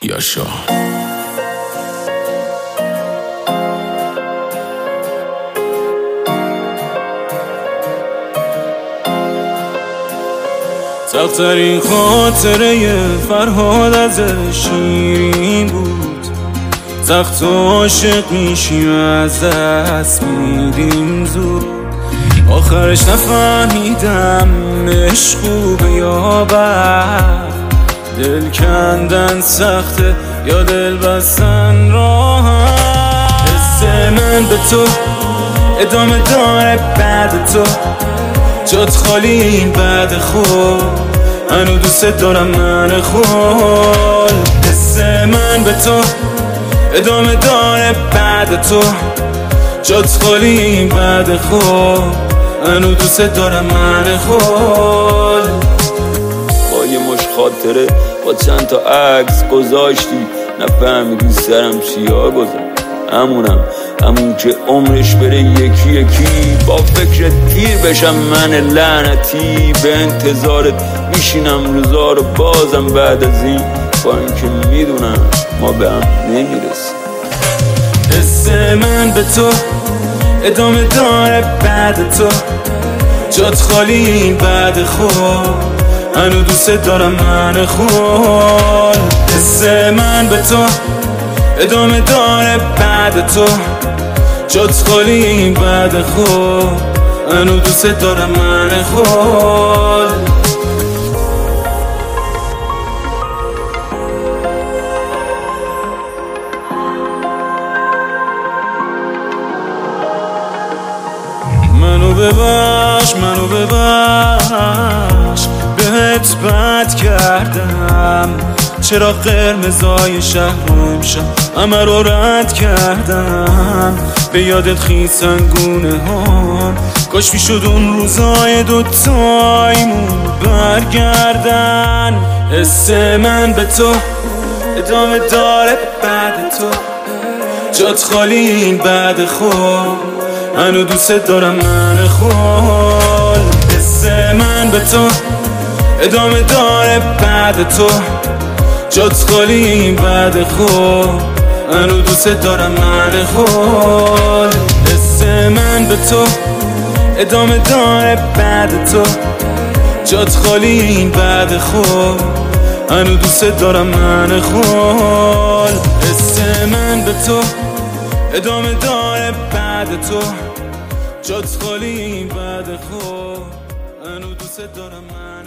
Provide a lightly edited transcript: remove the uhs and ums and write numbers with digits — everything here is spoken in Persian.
یاشا. سخت‌ترین خاطره فرهاد از شیرین بود. سخت عاشق میشیم از دست میدیم زود. آخرش نفهمیدم عشق خوبه یا بد. دل کندن سخته یا دل بستن راحت. حس من به تو ادامه داره بعد تو. جات خالی این بعد خود هنو دوست دارم من خود. حس من به تو ادامه داره بعد تو. جات خالی این بعد خود هنو دوست دارم من خود. با یه مش خاطره با چند تا عکس گذاشتی، نفهمیدی سرم چیا گذاشت. همون که عمرش بره یکی یکی، با فکر تیر بشم من لعنتی. به انتظارت میشینم روزا رو بازم بعد از این، با اینکه میدونم ما به هم نمیرسیم. حس من به تو ادامه داره بعد تو. جات خالی این بعد خود هنو دوست دارم من خود. حس من به تو ادامه داره بعد تو. جات خالی این بعد خود هنو دوست دارم من خود. منو ببخش بهت بد کردم. چرا قرمزای شهر رو امشب همه رو رد کردم. به یادت خیسنگونه هم کاش میشد اون روزای دوتایمون برگردن. حس من به تو ادامه داره بعد تو. جات خالی این بعد خود هنو دوست دارم من خود. حس من به تو ادامه داره بعد تو. جات خالی این بعد خود هنو دوست دارم من خود. حس من به تو ادامه داره بعد تو. جات خالی این بعد خود هنو دوست دارم من خود. حس من به تو ادامه داره بعد تو. جات خالی این بعد خود هنو دوست دارم من